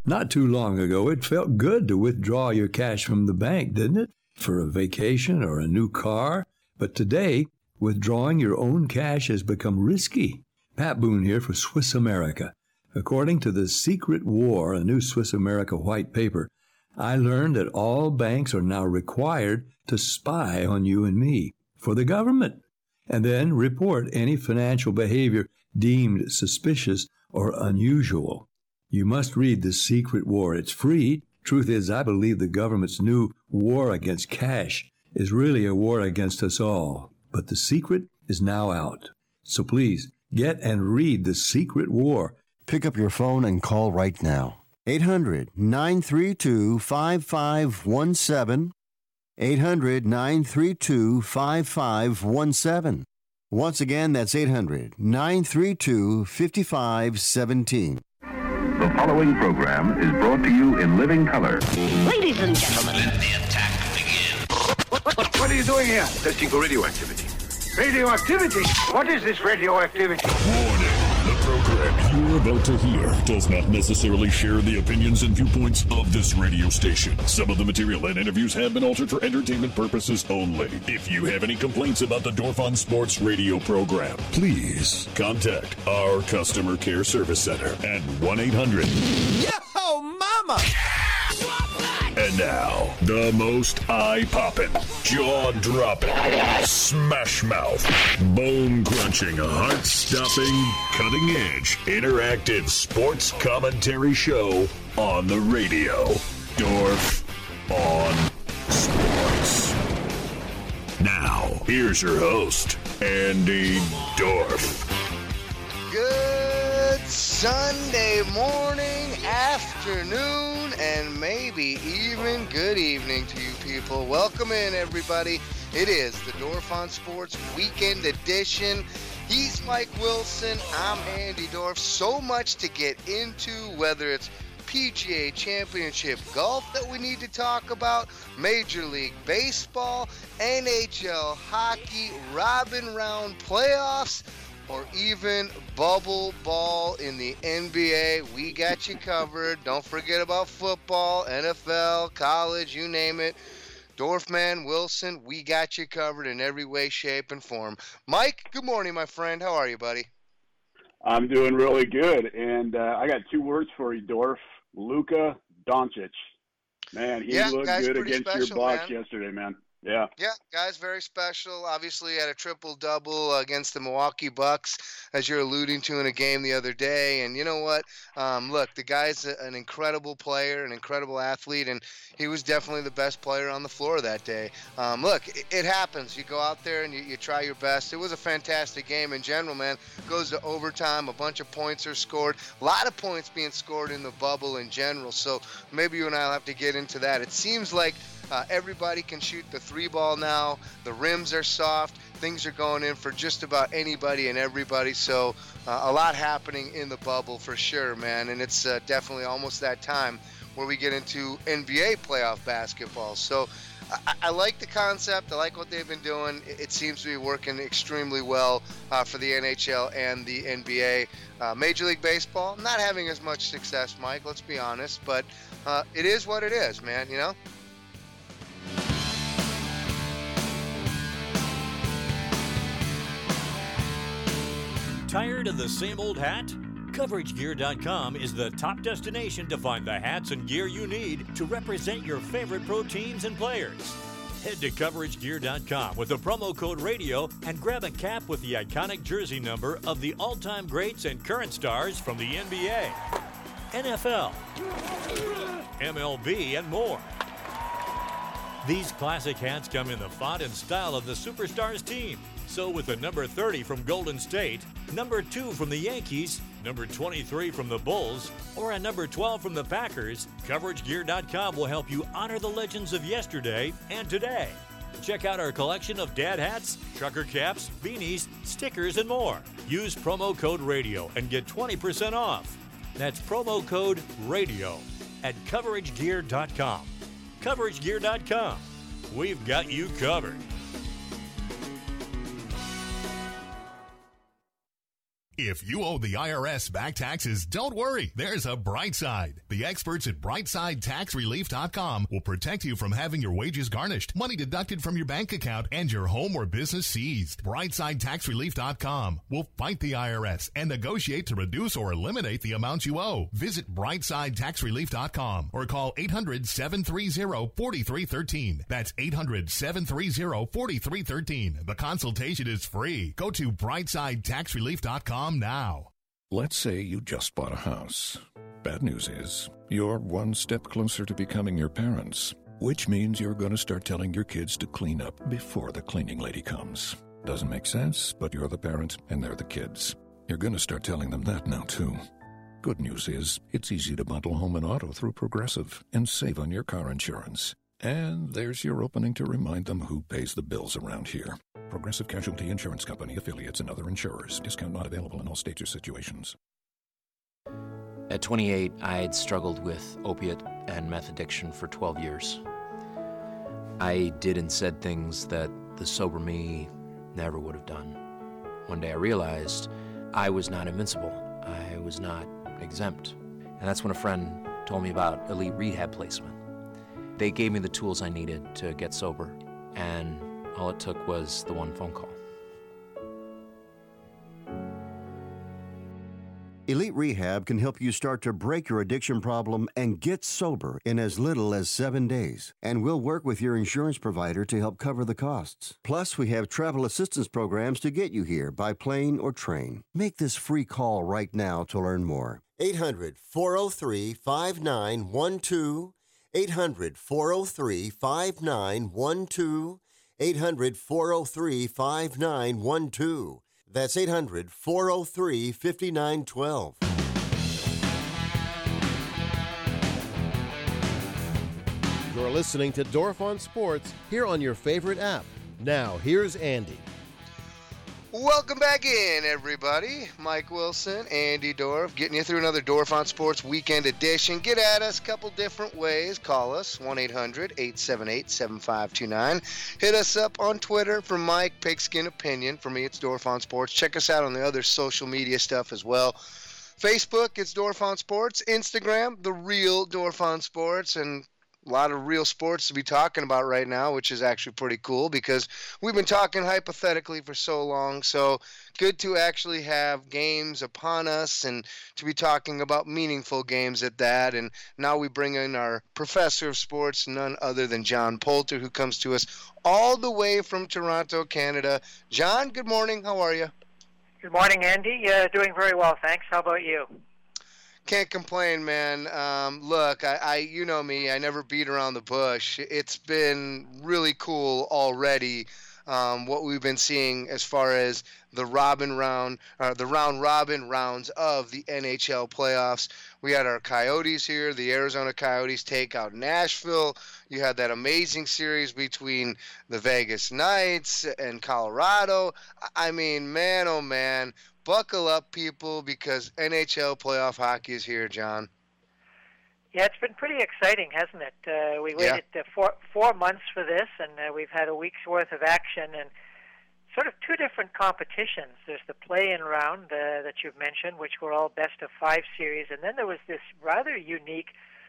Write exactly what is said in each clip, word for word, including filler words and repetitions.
Not too long ago, it felt good to withdraw your cash from the bank, didn't it? For a vacation or a new car. But today, withdrawing your own cash has become risky. Pat Boone here for Swiss America. According to The Secret War, a new Swiss America white paper, I learned that all banks are now required to spy on you and me for the government, and then report any financial behavior deemed suspicious or unusual. You must read The Secret War. It's free. Truth is, I believe the government's new war against cash is really a war against us all. But the secret is now out. So please, get and read The Secret War. Pick up your phone and call right now. eight hundred, nine three two, five five one seven. eight hundred, nine three two, five five one seven. Once again, that's eight hundred, nine three two, five five one seven. The following program is brought to you in living color. Ladies and gentlemen, let the attack begin. What, what, what are you doing here? Testing for radioactivity. Radioactivity? What is this radioactivity? Warning. The program you're about to hear does not necessarily share the opinions and viewpoints of this radio station. Some of the material and interviews have been altered for entertainment purposes only. If you have any complaints about the Dorf on Sports radio program, please contact our customer care service center at one eight hundred. Yo, mama! And now, the most eye-popping, jaw-dropping, smash-mouth, bone-crunching, heart-stopping, cutting-edge, interactive sports commentary show on the radio. Dorf on Sports. Now, here's your host, Andy Dorf. Good Sunday morning, afternoon, and maybe even good evening to you people. Welcome in, everybody. It is the Dorf on Sports Weekend Edition. He's Mike Wilson. I'm Andy Dorf. So much to get into, whether it's P G A Championship golf that we need to talk about, Major League Baseball, N H L hockey, Robin Round playoffs, or even bubble ball in the N B A. We got you covered. Don't forget about football, N F L, college, you name it. Dorfman, Wilson, we got you covered in every way, shape, and form. Mike, good morning, my friend. How are you, buddy? I'm doing really good, and uh, I got two words for you, Dorf. Luka Doncic. Man, he yeah, looked guys, good against special, your Bucks man. yesterday, man. Yeah. Yeah, guys, very special. Obviously had a triple-double against the Milwaukee Bucks, as you're alluding to in a game the other day. And you know what? Um, look, the guy's an incredible player, an incredible athlete, and he was definitely the best player on the floor that day. Um, look, it, it happens. You go out there and you, you try your best. It was a fantastic game in general, man. Goes to overtime. A bunch of points are scored. A lot of points being scored in the bubble in general. So maybe you and I will have to get into that. It seems like Uh, everybody can shoot the three ball now. The rims are soft. Things are going in for just about anybody and everybody. So uh, a lot happening in the bubble for sure, man. And it's uh, definitely almost that time where we get into N B A playoff basketball. So I, I like the concept. I like what they've been doing. It, it seems to be working extremely well uh, for the N H L and the N B A. Uh, Major League Baseball, not having as much success, Mike, let's be honest. But uh, it is what it is, man, you know? Tired of the same old hat? Coverage Gear dot com is the top destination to find the hats and gear you need to represent your favorite pro teams and players. Head to Coverage Gear dot com with the promo code RADIO and grab a cap with the iconic jersey number of the all-time greats and current stars from the N B A, N F L, M L B, and more. These classic hats come in the font and style of the Superstars team. So with the number thirty from Golden State, number two from the Yankees, number twenty-three from the Bulls, or a number twelve from the Packers, Coverage Gear dot com will help you honor the legends of yesterday and today. Check out our collection of dad hats, trucker caps, beanies, stickers, and more. Use promo code RADIO and get twenty percent off. That's promo code RADIO at Coverage Gear dot com. Coverage Gear dot com. We've got you covered. If you owe the I R S back taxes, don't worry. There's a bright side. The experts at brightside tax relief dot com will protect you from having your wages garnished, money deducted from your bank account, and your home or business seized. brightside tax relief dot com will fight the I R S and negotiate to reduce or eliminate the amounts you owe. Visit brightside tax relief dot com or call eight hundred, seven three zero, four three one three. That's eight hundred, seven three zero, four three one three. The consultation is free. Go to brightside tax relief dot com now. Let's say you just bought a house. Bad news is, you're one step closer to becoming your parents, which means you're going to start telling your kids to clean up before the cleaning lady comes. Doesn't make sense, but you're the parent and they're the kids. You're going to start telling them that now, too. Good news is, it's easy to bundle home and auto through Progressive and save on your car insurance. And there's your opening to remind them who pays the bills around here. Progressive Casualty Insurance Company, affiliates, and other insurers. Discount not available in all states or situations. At twenty-eight, I had struggled with opiate and meth addiction for twelve years. I did and said things that the sober me never would have done. One day I realized I was not invincible. I was not exempt. And that's when a friend told me about Elite Rehab Placement. They gave me the tools I needed to get sober, and all it took was the one phone call. Elite Rehab can help you start to break your addiction problem and get sober in as little as seven days. And we'll work with your insurance provider to help cover the costs. Plus, we have travel assistance programs to get you here by plane or train. Make this free call right now to learn more. eight hundred, four oh three, five nine one two. eight hundred, four oh three, five nine one two. eight hundred, four oh three, five nine one two. That's eight hundred, four oh three, five nine one two. You're listening to Dorf on Sports here on your favorite app. Now, here's Andy. Welcome back in, everybody. Mike Wilson, Andy Dorf, getting you through another Dorf on Sports weekend edition. Get at us a couple different ways. Call us, one eight hundred, eight seven eight, seven five two nine. Hit us up on Twitter for Mike, Pigskin Opinion. For me, it's Dorf on Sports. Check us out on the other social media stuff as well. Facebook, it's Dorf on Sports. Instagram, The Real Dorf on Sports. And a lot of real sports to be talking about right now, which is actually pretty cool because we've been talking hypothetically for so long. So good to actually have games upon us and to be talking about meaningful games at that. And now we bring in our professor of sports, none other than John Poulter, who comes to us all the way from Toronto, Canada. John, good morning. How are you? Good morning, Andy. Uh, doing very well, thanks. How about you? Can't complain, man. Um, look, I, I, you know me. I never beat around the bush. It's been really cool already. Um, what we've been seeing as far as the robin round, uh, the round robin rounds of the N H L playoffs. We had our Coyotes here. The Arizona Coyotes take out Nashville. You had that amazing series between the Vegas Knights and Colorado. I mean, man, oh man. Buckle up, people, because N H L playoff hockey is here, John. Yeah, it's been pretty exciting, hasn't it? Uh, we waited yeah. uh, four, four months for this, and uh, we've had a week's worth of action and sort of two different competitions. There's the play-in round uh, that you've mentioned, which were all best-of-five series, and then there was this rather unique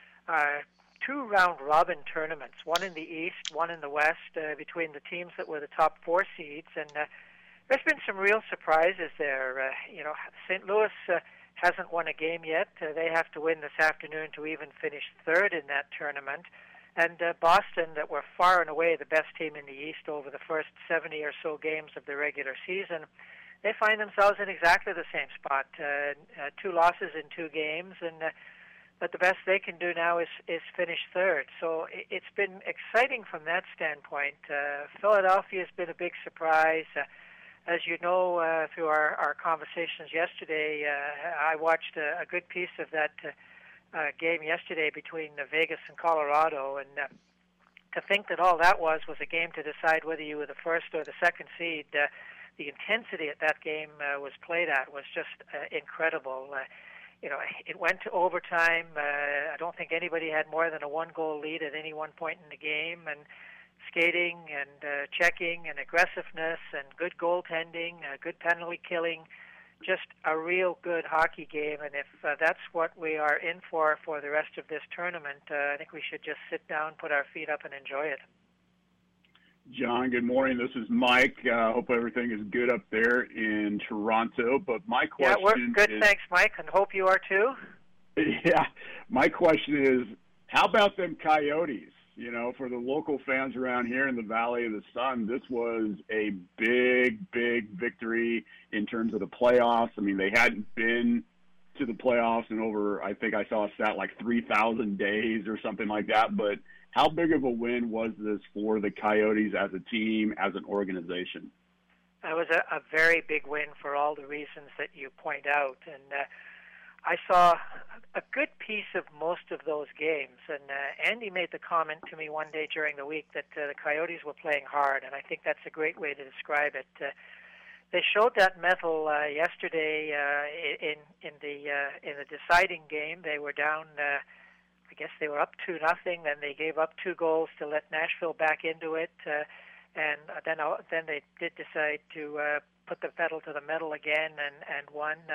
uh, two-round robin tournaments, one in the East, one in the West, uh, between the teams that were the top four seeds, and uh, there's been some real surprises there. Uh, you know, Saint Louis uh, hasn't won a game yet. Uh, they have to win this afternoon to even finish third in that tournament. And uh, Boston, that were far and away the best team in the East over the first seventy or so games of the regular season, they find themselves in exactly the same spot. Uh, uh, two losses in two games, and uh, but the best they can do now is, is finish third. So it, it's been exciting from that standpoint. Uh, Philadelphia has been a big surprise. Uh, As you know, uh, through our, our conversations yesterday, uh, I watched a, a good piece of that uh, uh, game yesterday between uh, Vegas and Colorado, and uh, to think that all that was was a game to decide whether you were the first or the second seed, uh, the intensity at that game uh, was played at was just uh, incredible. Uh, you know, it went to overtime. Uh, I don't think anybody had more than a one-goal lead at any one point in the game, and skating and uh, checking and aggressiveness and good goaltending, uh, good penalty killing, just a real good hockey game. And if uh, that's what we are in for for the rest of this tournament, uh, I think we should just sit down, put our feet up, and enjoy it. John, good morning. This is Mike. Uh, hope everything is good up there in Toronto. But my question yeah, we're good. is, thanks, Mike, and hope you are too. Yeah, my question is, how about them Coyotes? You know, for the local fans around here in the Valley of the Sun, this was a big, big victory in terms of the playoffs. I mean, they hadn't been to the playoffs in over, I think I saw a stat like three thousand days or something like that. But how big of a win was this for the Coyotes as a team, as an organization? It was a, a very big win for all the reasons that you point out. And uh, I saw a good piece of most of those games. And uh, Andy made the comment to me one day during the week that uh, the Coyotes were playing hard, and I think that's a great way to describe it. Uh, they showed that mettle uh, yesterday uh, in in the uh, in the deciding game. They were down. Uh, I guess they were up two nothing. Then they gave up two goals to let Nashville back into it, uh, and then uh, then they did decide to uh, put the pedal to the metal again and and won. Uh,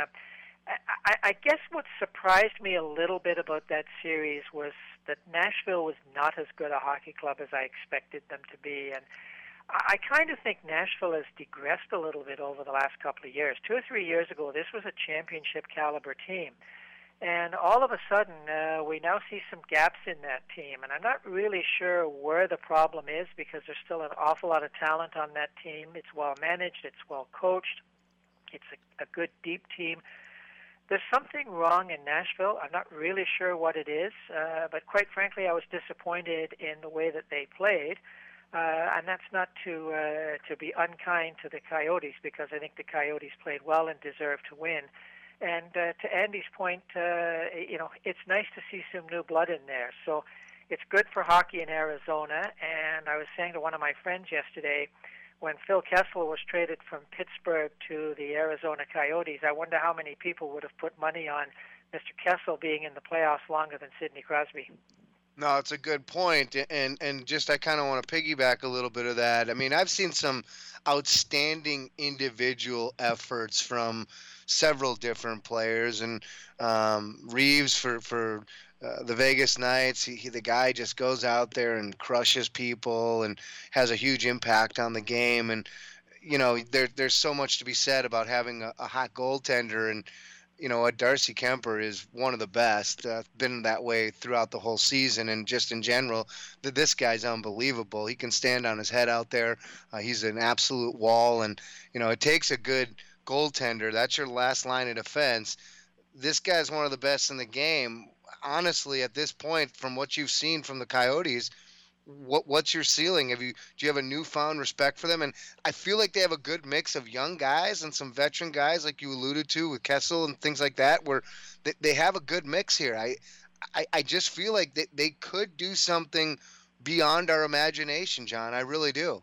I, I guess what surprised me a little bit about that series was that Nashville was not as good a hockey club as I expected them to be, and I, I kind of think Nashville has digressed a little bit over the last couple of years. Two or three years ago, this was a championship caliber team. And all of a sudden, uh, we now see some gaps in that team. And I'm not really sure where the problem is because there's still an awful lot of talent on that team. It's well managed. It's well coached. It's a, a good, deep team. There's something wrong in Nashville. I'm not really sure what it is. Uh, but quite frankly, I was disappointed in the way that they played. Uh, and that's not to uh, to be unkind to the Coyotes because I think the Coyotes played well and deserved to win. And uh, to Andy's point, uh, you know, it's nice to see some new blood in there. So it's good for hockey in Arizona. And I was saying to one of my friends yesterday, when Phil Kessel was traded from Pittsburgh to the Arizona Coyotes, I wonder how many people would have put money on Mister Kessel being in the playoffs longer than Sidney Crosby. No, it's a good point, and and just I kind of want to piggyback a little bit of that. I mean, I've seen some outstanding individual efforts from several different players, and um, Reeves for for uh, the Vegas Knights. He, he the guy just goes out there and crushes people and has a huge impact on the game. And you know, there there's so much to be said about having a, a hot goaltender. And you know what, Darcy Kemper is one of the best. Uh, been that way throughout the whole season, and just in general, that this guy's unbelievable. He can stand on his head out there. Uh, he's an absolute wall, and you know it takes a good goaltender. That's your last line of defense. This guy's one of the best in the game. Honestly, at this point, from what you've seen from the Coyotes, what what's your ceiling? Have you do you have a newfound respect for them? And I feel like they have a good mix of young guys and some veteran guys, like you alluded to with Kessel and things like that, where they, they have a good mix here. I, I I just feel like they they could do something beyond our imagination, John. I really do.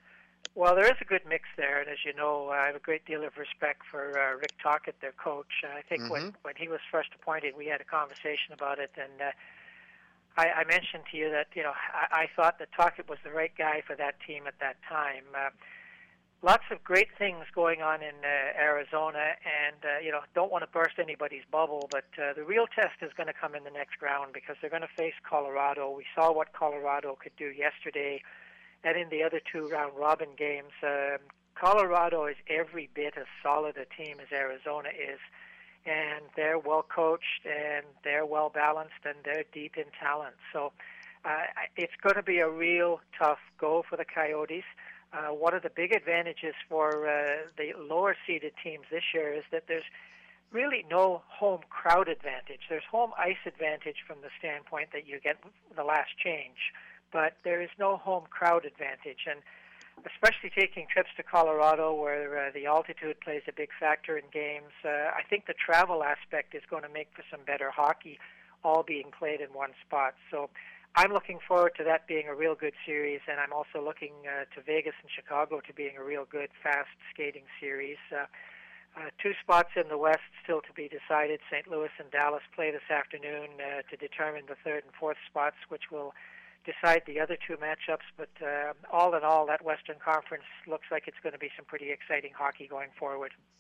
Well, there is a good mix there, and as you know, I have a great deal of respect for uh, Rick Tocchet, their coach. Uh, I think mm-hmm. when, when he was first appointed, we had a conversation about it, and uh, I, I mentioned to you that you know I, I thought that Tocchet was the right guy for that team at that time. Uh, lots of great things going on in uh, Arizona, and uh, you know don't want to burst anybody's bubble, but uh, the real test is going to come in the next round because they're going to face Colorado. We saw what Colorado could do yesterday. And in the other two round-robin games, um, Colorado is every bit as solid a team as Arizona is. And they're well-coached, and they're well-balanced, and they're deep in talent. So uh, it's going to be a real tough go for the Coyotes. Uh, one of the big advantages for uh, the lower-seeded teams this year is that there's really no home crowd advantage. There's home ice advantage from the standpoint that you get the last change. But there is no home crowd advantage, and especially taking trips to Colorado where uh, the altitude plays a big factor in games, uh, I think the travel aspect is going to make for some better hockey, all being played in one spot. So I'm looking forward to that being a real good series, and I'm also looking uh, to Vegas and Chicago to being a real good, fast skating series. Uh, uh, two spots in the West still to be decided. Saint Louis and Dallas play this afternoon uh, to determine the third and fourth spots, which will decide the other two matchups, but uh, all in all, that Western Conference looks like it's going to be some pretty exciting hockey going forward.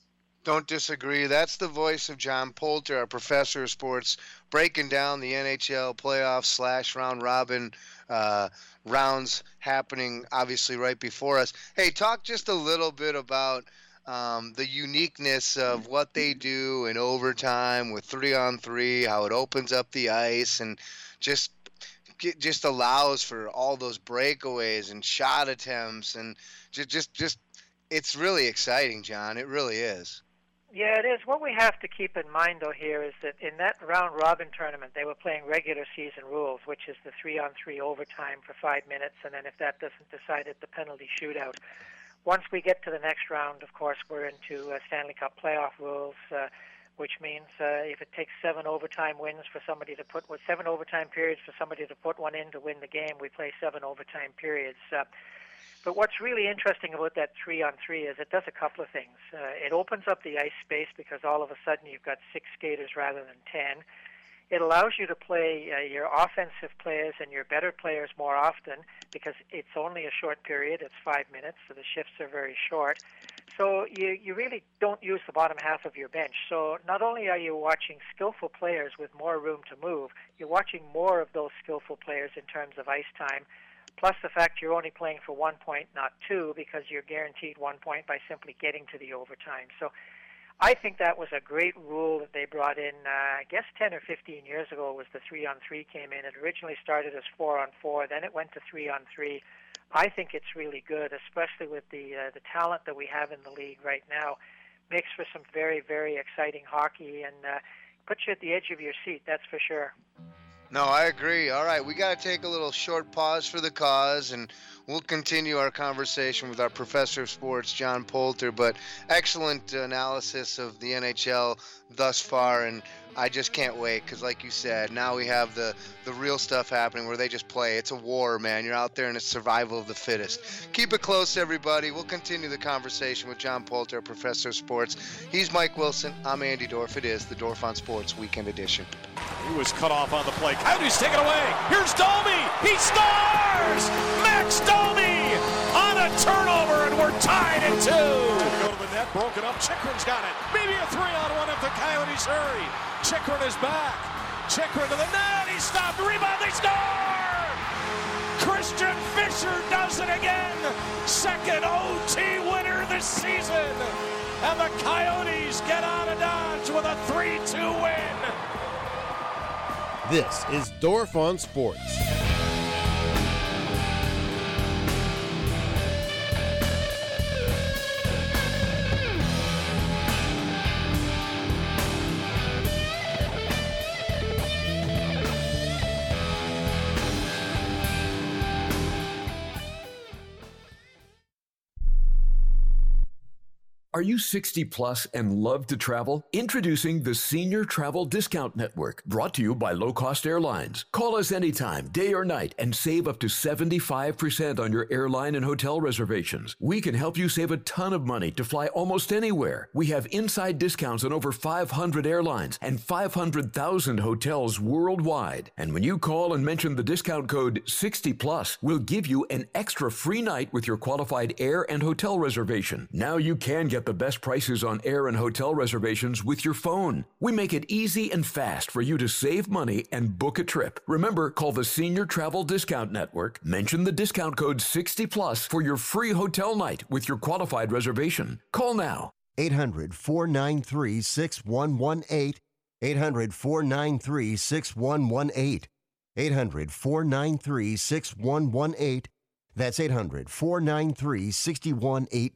Don't disagree. That's the voice of John Poulter, our professor of sports, breaking down the N H L playoffs slash round robin uh, rounds happening obviously right before us. Hey, talk just a little bit about um, the uniqueness of what they do in overtime with three on three, how it opens up the ice and just just allows for all those breakaways and shot attempts and just just just it's really exciting, John. It really is. Yeah, it is. What we have to keep in mind, though, here is that in that round-robin tournament, they were playing regular season rules, which is the three-on-three overtime for five minutes, and then if that doesn't decide it, the penalty shootout. Once we get to the next round, of course, we're into uh, Stanley Cup playoff rules, uh, which means uh, if it takes seven overtime wins for somebody to put, well, seven overtime periods for somebody to put one in to win the game, we play seven overtime periods. Uh, But what's really interesting about that three-on-three is it does a couple of things. Uh, it opens up the ice space because all of a sudden you've got six skaters rather than ten. It allows you to play uh, your offensive players and your better players more often because it's only a short period. It's five minutes, so the shifts are very short. So you, you really don't use the bottom half of your bench. So not only are you watching skillful players with more room to move, you're watching more of those skillful players in terms of ice time, plus the fact you're only playing for one point, not two, because you're guaranteed one point by simply getting to the overtime. So I think that was a great rule that they brought in, uh, I guess ten or fifteen years ago was the three-on-three came in. It originally started as four-on-four, then it went to three-on-three. I think it's really good, especially with the uh, the talent that we have in the league right now. Makes for some very, very exciting hockey and uh, puts you at the edge of your seat, that's for sure. No, I agree. All right, we got to take a little short pause for the cause, and we'll continue our conversation with our professor of sports, John Poulter. But excellent analysis of the N H L thus far, and I just can't wait because, like you said, now we have the, the real stuff happening where they just play. It's a war, man. You're out there and it's survival of the fittest. Keep it close, everybody. We'll continue the conversation with John Poulter, professor of sports. He's Mike Wilson. I'm Andy Dorf. It is the Dorf on Sports Weekend Edition. He was cut off on the play. Coyotes take it away. Here's Domi. He scores! Max Domi on a turnover, and we're tied at two. Go to the net, broken up. Chychrun's got it. Maybe a three-on-one if the Coyotes hurry. Chychrun is back. Chychrun to the net. He stopped. Rebound. They score! Christian Fischer does it again. Second O T winner this season. And the Coyotes get out of Dodge with a three two win. This is Dorf on Sports. Are you sixty plus and love to travel? Introducing the Senior Travel Discount Network, brought to you by Low Cost Airlines. Call us anytime, day or night, and save up to seventy-five percent on your airline and hotel reservations. We can help you save a ton of money to fly almost anywhere. We have inside discounts on over five hundred airlines and five hundred thousand hotels worldwide. And when you call and mention the discount code sixty plus, we'll give you an extra free night with your qualified air and hotel reservation. Now you can get the best prices on air and hotel reservations with your phone. We make it easy and fast for you to save money and book a trip. Remember, call the Senior Travel Discount Network, mention the discount code sixty plus for your free hotel night with your qualified reservation. Call now. eight hundred, four nine three, six one one eight. eight hundred, four nine three, six one one eight. eight hundred, four nine three, six one one eight. That's eight hundred, four nine three, six one one eight.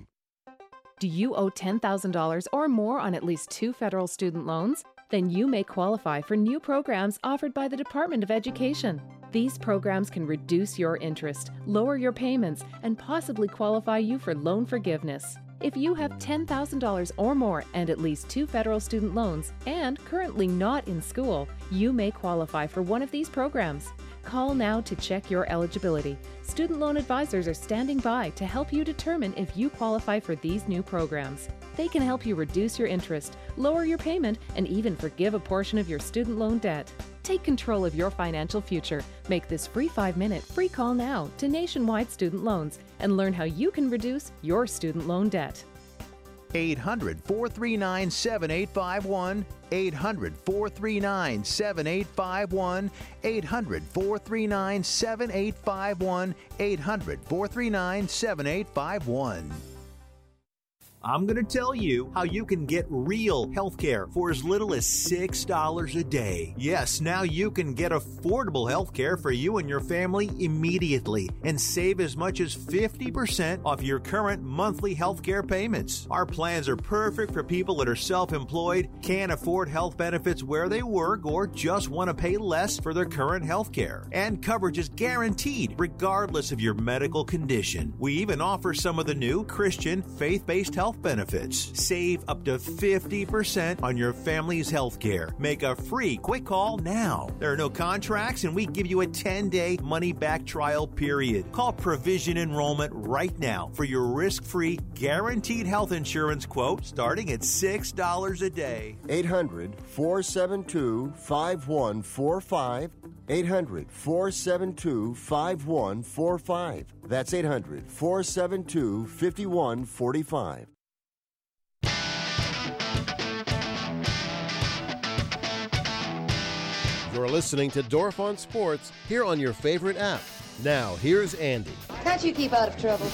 Do you owe ten thousand dollars or more on at least two federal student loans? Then you may qualify for new programs offered by the Department of Education. These programs can reduce your interest, lower your payments, and possibly qualify you for loan forgiveness. If you have ten thousand dollars or more and at least two federal student loans and currently not in school, you may qualify for one of these programs. Call now to check your eligibility. Student loan advisors are standing by to help you determine if you qualify for these new programs. They can help you reduce your interest, lower your payment, and even forgive a portion of your student loan debt. Take control of your financial future. Make this free five-minute free call now to Nationwide Student Loans and learn how you can reduce your student loan debt. eight hundred, four three nine, seven eight five one, eight hundred, four three nine, seven eight five one, eight hundred, four three nine, seven eight five one, eight hundred, four three nine, seven eight five one. I'm going to tell you how you can get real health care for as little as six dollars a day. Yes, now you can get affordable health care for you and your family immediately and save as much as fifty percent off your current monthly health care payments. Our plans are perfect for people that are self-employed, can't afford health benefits where they work, or just want to pay less for their current health care. And coverage is guaranteed regardless of your medical condition. We even offer some of the new Christian faith-based health benefits. Save up to fifty percent on your family's health care. Make a free quick call now. There are no contracts, and we give you a ten-day money-back trial period. Call Provision Enrollment right now for your risk-free, guaranteed health insurance quote starting at six dollars a day. eight hundred, four seven two, five one four five. eight hundred, four seven two, five one four five. That's eight hundred, four seven two, five one four five. You're listening to Dorf on Sports here on your favorite app. Now, here's Andy. Can't you keep out of trouble?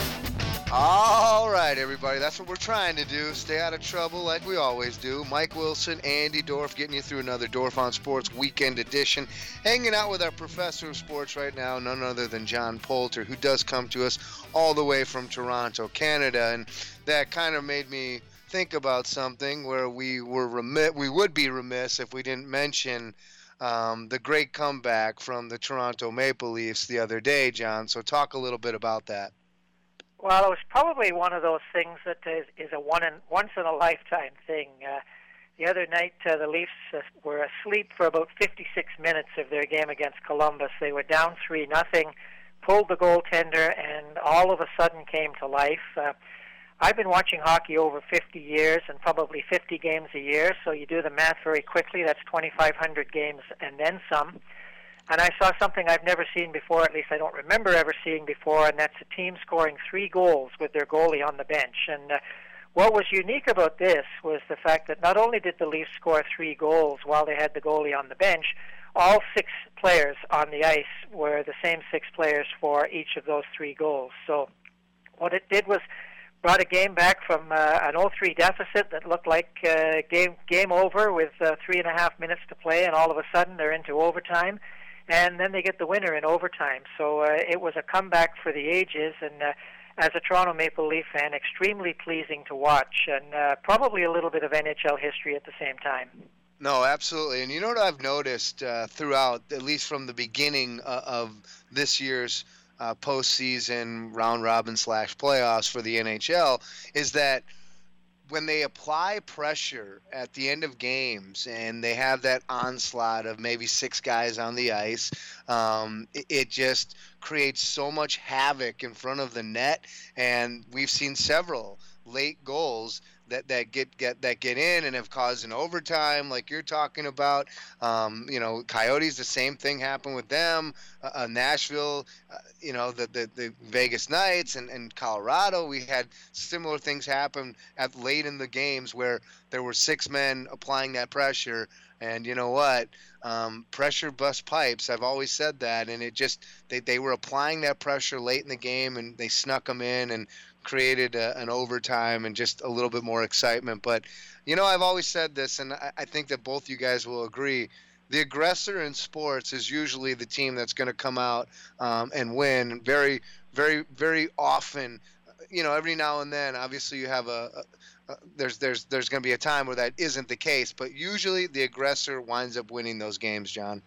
All right, everybody. That's what we're trying to do. Stay out of trouble like we always do. Mike Wilson, Andy Dorf, getting you through another Dorf on Sports weekend edition. Hanging out with our professor of sports right now, none other than John Poulter, who does come to us all the way from Toronto, Canada. And that kind of made me think about something where we were remiss, we would be remiss if we didn't mention um, the great comeback from the Toronto Maple Leafs the other day, John. So talk a little bit about that. Well, it was probably one of those things that is, is a one in, once-in-a-lifetime thing. Uh, the other night, uh, the Leafs uh, were asleep for about fifty-six minutes of their game against Columbus. They were down three nothing, pulled the goaltender, and all of a sudden came to life. Uh, I've been watching hockey over fifty years and probably fifty games a year, so you do the math very quickly. That's twenty-five hundred games and then some. And I saw something I've never seen before, at least I don't remember ever seeing before, and that's a team scoring three goals with their goalie on the bench. And uh, what was unique about this was the fact that not only did the Leafs score three goals while they had the goalie on the bench, all six players on the ice were the same six players for each of those three goals. So what it did was brought a game back from uh, an oh three deficit that looked like uh, game game over with uh, three and a half minutes to play, and all of a sudden they're into overtime. And then they get the winner in overtime. So uh, it was a comeback for the ages, and uh, as a Toronto Maple Leaf fan, extremely pleasing to watch, and uh, probably a little bit of N H L history at the same time. No, absolutely. And you know what I've noticed uh, throughout, at least from the beginning uh, of this year's uh, postseason round robin slash playoffs for the N H L, is that when they apply pressure at the end of games and they have that onslaught of maybe six guys on the ice, um, it, it just creates so much havoc in front of the net. And we've seen several late goals that, that get, get that get in and have caused an overtime like you're talking about. Um, you know, Coyotes, the same thing happened with them. Uh, uh, Nashville, uh, you know, the, the, the Vegas Knights and, and Colorado, we had similar things happen at late in the games where there were six men applying that pressure. And you know what? Um, pressure busts pipes. I've always said that. And it just, they, they were applying that pressure late in the game, and they snuck them in and created a, an overtime and just a little bit more excitement. But, you know, I've always said this, and I, I think that both you guys will agree. The aggressor in sports is usually the team that's going to come out um, and win. Very, very, very often, you know, every now and then, obviously you have a, a, a there's there's there's going to be a time where that isn't the case, but usually the aggressor winds up winning those games, John.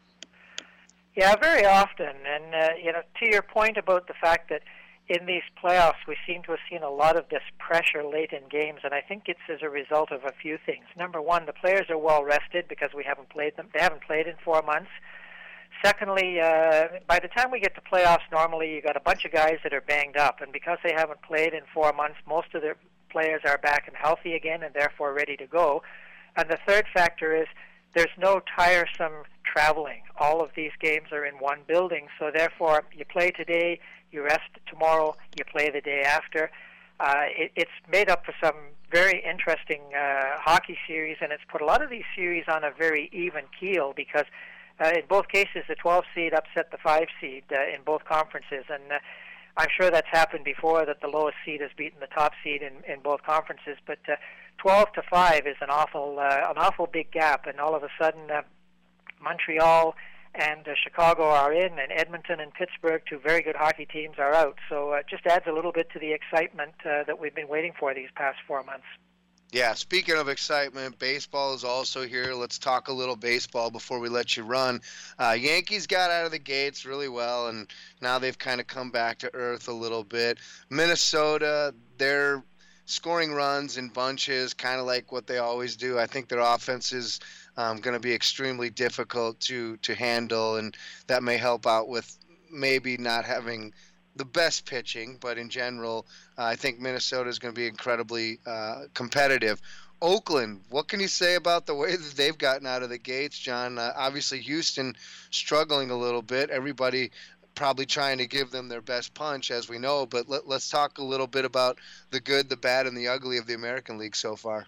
Yeah, very often. And, uh, you know, to your point about the fact that in these playoffs, we seem to have seen a lot of this pressure late in games, and I think it's as a result of a few things. Number one, the players are well rested because we haven't played them. They haven't played in four months. Secondly, uh, by the time we get to playoffs, normally you got a bunch of guys that are banged up, and because they haven't played in four months, most of their players are back and healthy again, and therefore ready to go. And the third factor is there's no tiresome traveling. All of these games are in one building, so therefore you play today, you rest tomorrow, you play the day after. uh, it, it's made up for some very interesting uh, hockey series, and it's put a lot of these series on a very even keel because uh, in both cases the twelve seed upset the five seed uh, in both conferences, and uh, I'm sure that's happened before, that the lowest seed has beaten the top seed in, in both conferences, but uh, twelve to five is an awful uh, an awful big gap, and all of a sudden uh, Montreal and uh, Chicago are in, and Edmonton and Pittsburgh, two very good hockey teams, are out. So it uh, just adds a little bit to the excitement uh, that we've been waiting for these past four months. Yeah, speaking of excitement, baseball is also here. Let's talk a little baseball before we let you run. Uh, Yankees got out of the gates really well, and now they've kind of come back to earth a little bit. Minnesota, they're scoring runs in bunches, kind of like what they always do. I think their offense is um, going to be extremely difficult to, to handle, and that may help out with maybe not having the best pitching, but in general, uh, I think Minnesota is going to be incredibly uh, competitive. Oakland, what can you say about the way that they've gotten out of the gates, John? Uh, obviously, Houston struggling a little bit. Everybody probably trying to give them their best punch, as we know, but let, let's talk a little bit about the good, the bad, and the ugly of the American League so far.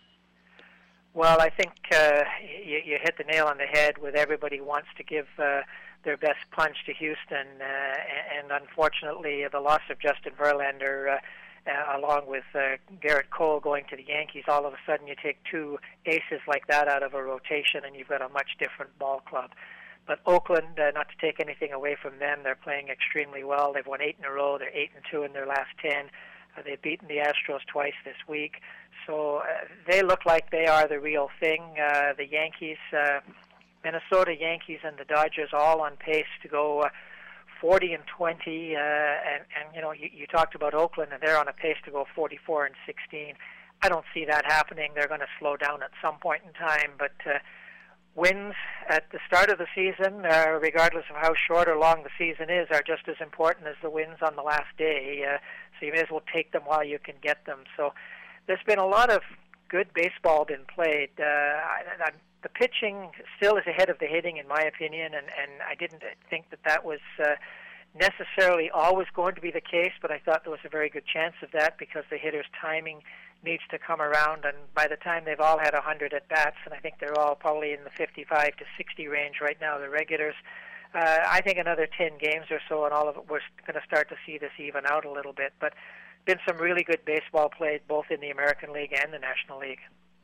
Well, I think uh, you, you hit the nail on the head with everybody wants to give uh, their best punch to Houston, uh, and unfortunately the loss of Justin Verlander, uh, uh, along with uh, Garrett Cole going to the Yankees, all of a sudden you take two aces like that out of a rotation and you've got a much different ball club. But Oakland, uh, not to take anything away from them, they're playing extremely well. They've won eight in a row. They're eight and two in their last ten. Uh, they've beaten the Astros twice this week. So uh, they look like they are the real thing. Uh, the Yankees... Uh, Minnesota Yankees and the Dodgers all on pace to go uh, forty and twenty, uh, and, and you know you, you talked about Oakland, and they're on a pace to go forty-four and sixteen. I don't see that happening. They're going to slow down at some point in time, but uh, wins at the start of the season, uh, regardless of how short or long the season is, are just as important as the wins on the last day. Uh, so you may as well take them while you can get them. So there's been a lot of good baseball been played. Uh, I, I'm The pitching still is ahead of the hitting, in my opinion, and, and I didn't think that that was uh, necessarily always going to be the case, but I thought there was a very good chance of that because the hitter's timing needs to come around, and by the time they've all had one hundred at-bats, and I think they're all probably in the fifty-five to sixty range right now, the regulars, uh, I think another ten games or so, and all of it, we're going to start to see this even out a little bit. But been some really good baseball played both in the American League and the National League.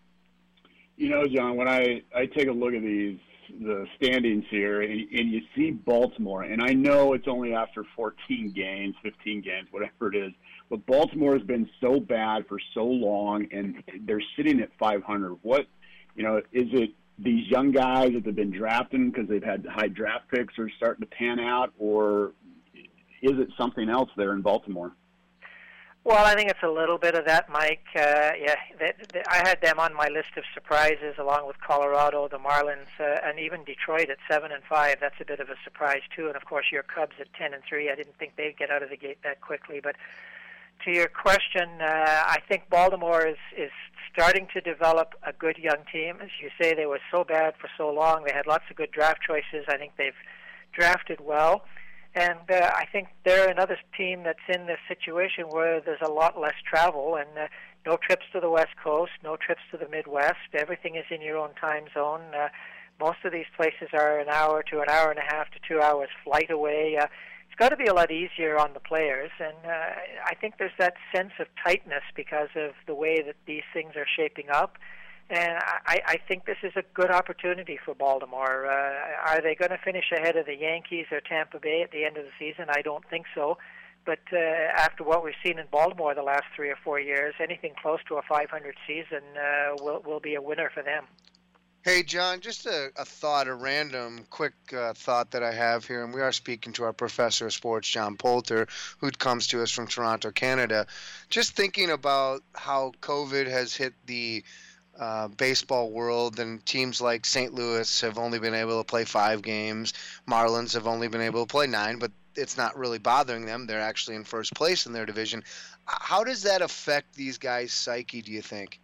You know, John, when I, I take a look at these, the standings here, and, and you see Baltimore, and I know it's only after fourteen games, fifteen games, whatever it is, but Baltimore has been so bad for so long, and they're sitting at five hundred. What, you know, is it these young guys that they've been drafting because they've had high draft picks are starting to pan out, or is it something else there in Baltimore? Well, I think it's a little bit of that, Mike. Uh, yeah, they, they, I had them on my list of surprises, along with Colorado, the Marlins, uh, and even Detroit at seven and five. That's a bit of a surprise too. And of course, your Cubs at ten and three. I didn't think they'd get out of the gate that quickly. But to your question, uh, I think Baltimore is is starting to develop a good young team. As you say, they were so bad for so long. They had lots of good draft choices. I think they've drafted well. And uh, I think they're another team that's in this situation where there's a lot less travel and uh, no trips to the West Coast, no trips to the Midwest. Everything is in your own time zone. Uh, most of these places are an hour to an hour and a half to two hours flight away. Uh, it's got to be a lot easier on the players. And uh, I think there's that sense of tightness because of the way that these things are shaping up. And I, I think this is a good opportunity for Baltimore. Uh, are they going to finish ahead of the Yankees or Tampa Bay at the end of the season? I don't think so. But uh, after what we've seen in Baltimore the last three or four years, anything close to a five hundred season uh, will, will be a winner for them. Hey, John, just a, a thought, a random quick uh, thought that I have here, and we are speaking to our professor of sports, John Poulter, who comes to us from Toronto, Canada. Just thinking about how COVID has hit the Uh, baseball world, and teams like Saint Louis have only been able to play five games. Marlins have only been able to play nine, but it's not really bothering them. They're actually in first place in their division. How does that affect these guys' psyche, do you think?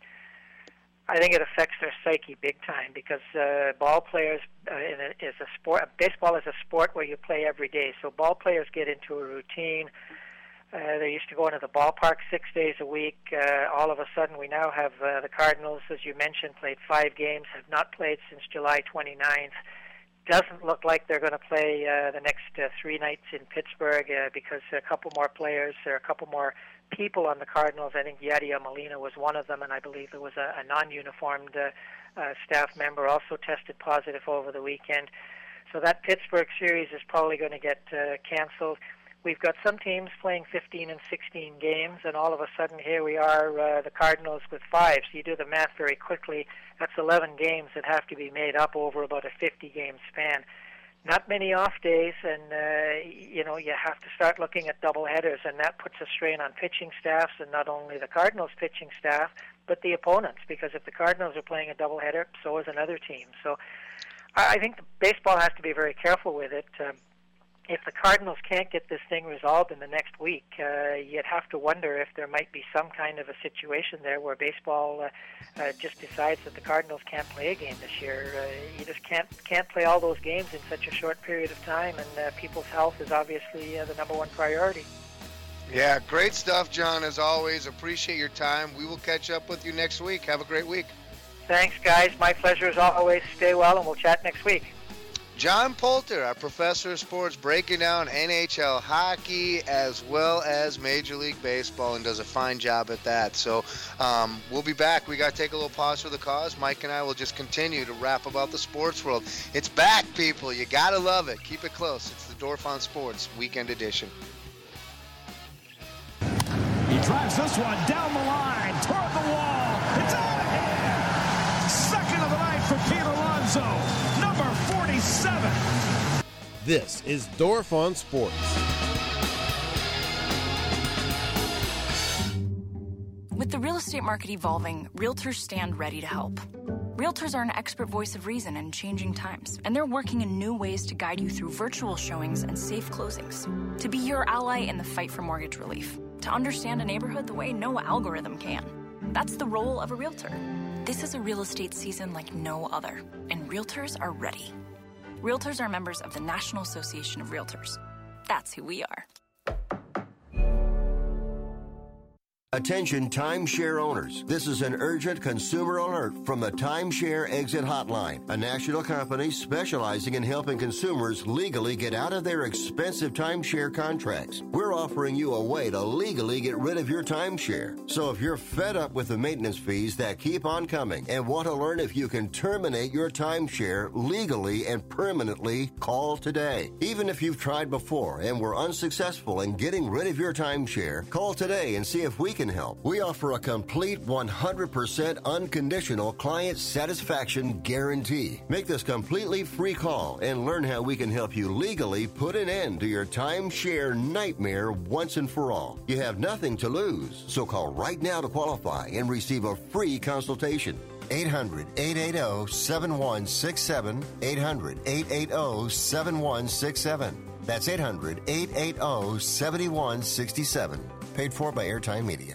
I think it affects their psyche big time because uh, ball players uh, in a, is a sport. Baseball is a sport where you play every day, so ball players get into a routine. Uh, they used to go into the ballpark six days a week. Uh, all of a sudden, we now have uh, the Cardinals, as you mentioned, played five games, have not played since July twenty-ninth. Doesn't look like they're going to play uh, the next uh, three nights in Pittsburgh uh, because a couple more players, or a couple more people on the Cardinals. I think Yadier Molina was one of them, and I believe there was a, a non-uniformed uh, uh, staff member also tested positive over the weekend. So that Pittsburgh series is probably going to get uh, canceled. We've got some teams playing fifteen and sixteen games, and all of a sudden here we are, uh, the Cardinals with five. So you do the math very quickly. That's eleven games that have to be made up over about a fifty-game span. Not many off days, and uh, you know you have to start looking at doubleheaders, and that puts a strain on pitching staffs, and not only the Cardinals' pitching staff, but the opponents. Because if the Cardinals are playing a doubleheader, so is another team. So I, I think the baseball has to be very careful with it. Um, If the Cardinals can't get this thing resolved in the next week, uh, you'd have to wonder if there might be some kind of a situation there where baseball uh, uh, just decides that the Cardinals can't play a game this year. Uh, you just can't can't play all those games in such a short period of time, and uh, people's health is obviously uh, the number one priority. Yeah, great stuff, John, as always. Appreciate your time. We will catch up with you next week. Have a great week. Thanks, guys. My pleasure as always. Stay well, and we'll chat next week. John Poulter, our professor of sports, breaking down N H L hockey as well as Major League Baseball, and does a fine job at that. So um, we'll be back. We got to take a little pause for the cause. Mike and I will just continue to rap about the sports world. It's back, people. You got to love it. Keep it close. It's the Dorf on Sports Weekend Edition. He drives this one down the line, toward the wall. It's out of here. Second of the night for Pete Alonso, number forty-seven. This is Dorf on Sports. With the real estate market evolving, realtors stand ready to help. Realtors are an expert voice of reason in changing times, and they're working in new ways to guide you through virtual showings and safe closings, to be your ally in the fight for mortgage relief, to understand a neighborhood the way no algorithm can. That's the role of a realtor. This is a real estate season like no other, and realtors are ready. Realtors are members of the National Association of Realtors. That's who we are. Attention timeshare owners. This is an urgent consumer alert from the Timeshare Exit Hotline, a national company specializing in helping consumers legally get out of their expensive timeshare contracts. We're offering you a way to legally get rid of your timeshare. So if you're fed up with the maintenance fees that keep on coming and want to learn if you can terminate your timeshare legally and permanently, call today. Even if you've tried before and were unsuccessful in getting rid of your timeshare, call today and see if we can help. We offer a complete one hundred percent unconditional client satisfaction guarantee. Make this completely free call and learn how we can help you legally put an end to your timeshare nightmare once and for all. You have nothing to lose, so call right now to qualify and receive a free consultation. eight hundred, eight eight zero, seven one six seven, eight hundred, eight eight zero, seven one six seven. That's eight hundred, eight eight zero, seven one six seven. Paid for by Airtime Media.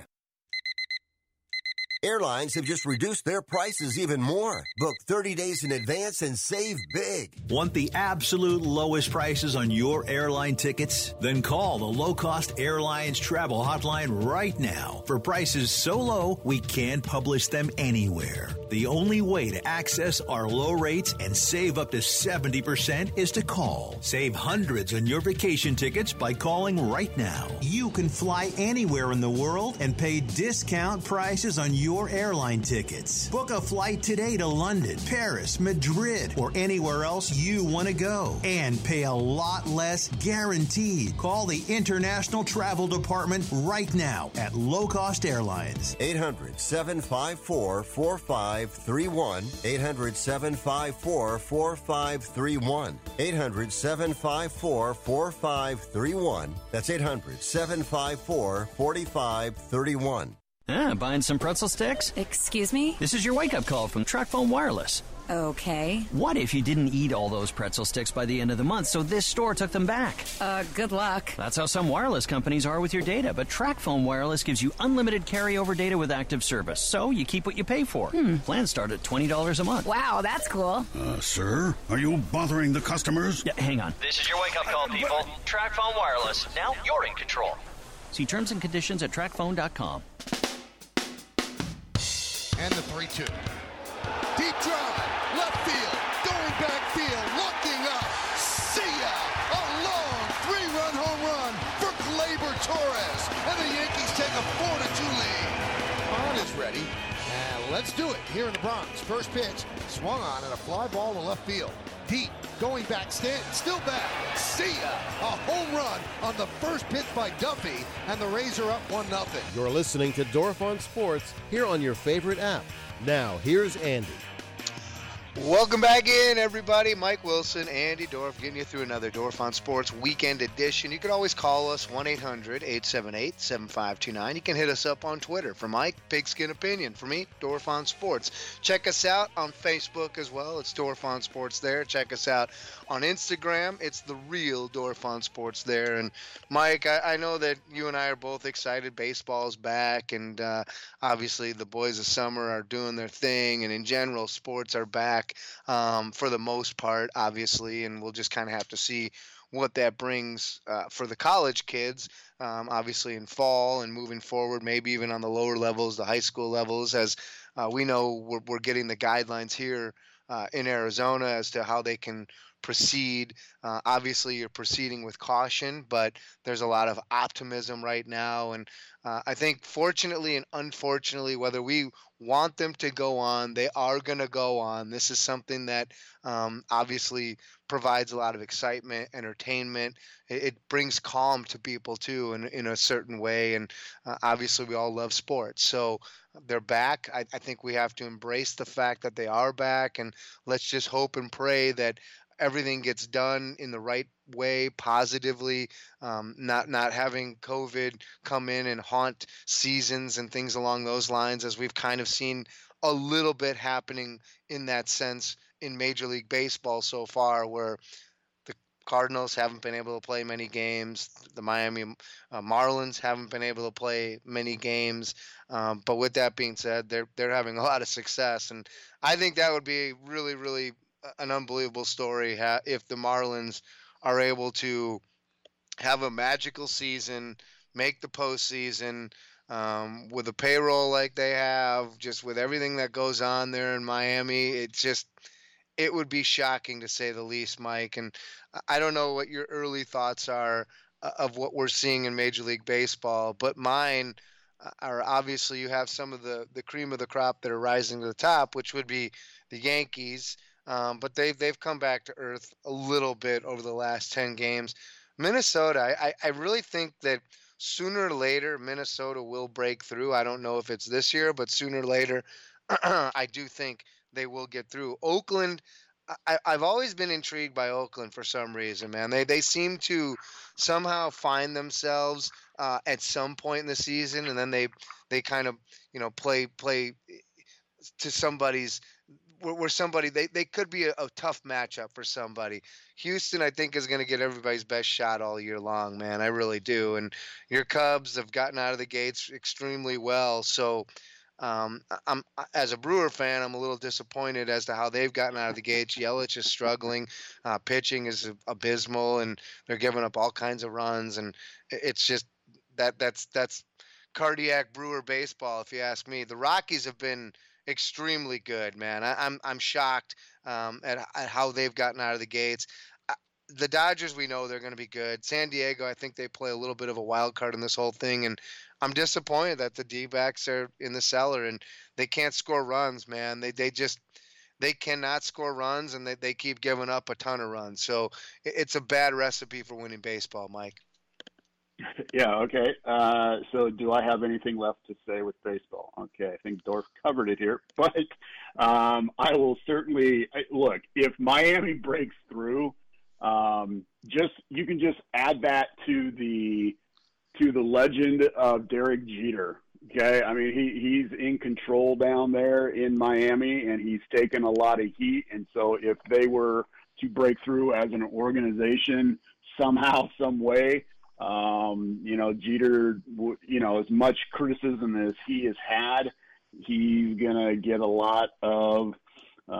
Airlines have just reduced their prices even more. Book thirty days in advance and save big. Want the absolute lowest prices on your airline tickets? Then call the Low Cost Airlines Travel Hotline right now for prices so low we can't publish them anywhere. The only way to access our low rates and save up to seventy percent is to call. Save hundreds on your vacation tickets by calling right now. You can fly anywhere in the world and pay discount prices on your Your airline tickets. Book a flight today to London, Paris, Madrid, or anywhere else you want to go and pay a lot less guaranteed. Call the International Travel Department right now at Low Cost Airlines. eight hundred, seven five four, four five three one. eight hundred, seven five four, four five three one. eight hundred, seven five four, four five three one. That's eight hundred, seven five four, four five three one. Ah, buying some pretzel sticks? Excuse me? This is your wake-up call from TracFone Wireless. Okay. What if you didn't eat all those pretzel sticks by the end of the month, so this store took them back? Uh, good luck. That's how some wireless companies are with your data, but TracFone Wireless gives you unlimited carryover data with active service, so you keep what you pay for. Hmm. Plans start at twenty dollars a month. Wow, that's cool. Uh, sir, are you bothering the customers? Yeah, hang on. This is your wake-up call, people. TracFone Wireless. Now you're in control. See terms and conditions at track phone dot com. And the three two. Deep drive, left field, going backfield, looking up. See ya! A long three-run home run for Gleyber Torres. And the Yankees take a four to two lead. On is ready. And let's do it here in the Bronx. First pitch, swung on and a fly ball to left field. Deep, going back, Stanton, still back. See ya! A home run on the first pitch by Duffy, and the Rays are up one nothing. You're listening to Dorf on Sports here on your favorite app. Now, here's Andy. Welcome back in, everybody. Mike Wilson, Andy Dorf, getting you through another Dorf on Sports weekend edition. You can always call us one eight hundred eight seven eight seven five two nine. You can hit us up on Twitter. For Mike, Pigskin Opinion. For me, Dorf on Sports. Check us out on Facebook as well. It's Dorf on Sports there. Check us out on Instagram. It's the real Dorf on Sports there. And Mike, I, I know that you and I are both excited. Baseball's back, and uh, obviously the boys of summer are doing their thing, and in general, sports are back. Um, for the most part, obviously, and we'll just kind of have to see what that brings uh, for the college kids, um, obviously in fall and moving forward, maybe even on the lower levels, the high school levels, as uh, we know we're, we're getting the guidelines here uh, in Arizona as to how they can proceed. Uh, obviously, you're proceeding with caution, but there's a lot of optimism right now. And uh, I think fortunately and unfortunately, whether we want them to go on, they are going to go on. This is something that um, obviously provides a lot of excitement, entertainment. It, it brings calm to people too in, in a certain way. And uh, obviously we all love sports. So they're back. I, I think we have to embrace the fact that they are back, and let's just hope and pray that everything gets done in the right way, positively, um, not not having COVID come in and haunt seasons and things along those lines, as we've kind of seen a little bit happening in that sense in Major League Baseball so far, where the Cardinals haven't been able to play many games, the Miami uh, Marlins haven't been able to play many games, um, but with that being said, they're they're having a lot of success, and I think that would be really, really an unbelievable story if the Marlins are able to have a magical season, make the postseason, um, with a payroll like they have, just with everything that goes on there in Miami. It's just, it would be shocking to say the least, Mike. And I don't know what your early thoughts are of what we're seeing in Major League Baseball, but mine are obviously you have some of the, the cream of the crop that are rising to the top, which would be the Yankees. Um, but they've they've come back to earth a little bit over the last ten games. Minnesota, I, I really think that sooner or later Minnesota will break through. I don't know if it's this year, but sooner or later, I do think they will get through. Oakland, I, I've always been intrigued by Oakland for some reason, man. They they seem to somehow find themselves uh, at some point in the season, and then they they kind of you know play play to somebody's. Where somebody they, they could be a, a tough matchup for somebody. Houston, I think, is going to get everybody's best shot all year long, man. I really do. And your Cubs have gotten out of the gates extremely well. So, um, I'm as a Brewer fan, I'm a little disappointed as to how they've gotten out of the gates. Yelich is struggling. Uh, pitching is abysmal, and they're giving up all kinds of runs. And it's just that that's that's cardiac Brewer baseball, if you ask me. The Rockies have been extremely good, man. I, I'm I'm shocked um, at, at how they've gotten out of the gates. Uh, the Dodgers, we know they're going to be good. San Diego, I think they play a little bit of a wild card in this whole thing, and I'm disappointed that the D-backs are in the cellar and they can't score runs, man. They they just they cannot score runs, and they, they keep giving up a ton of runs. So it, it's a bad recipe for winning baseball, Mike. Yeah, okay. Uh, so do I have anything left to say with baseball? Okay, I think Dorf covered it here. But um, I will certainly – look, if Miami breaks through, um, just you can just add that to the to the legend of Derek Jeter, okay? I mean, he, he's in control down there in Miami, and he's taken a lot of heat. And so if they were to break through as an organization somehow, some way – Um, you know, Jeter, you know, as much criticism as he has had, he's going to get a lot of,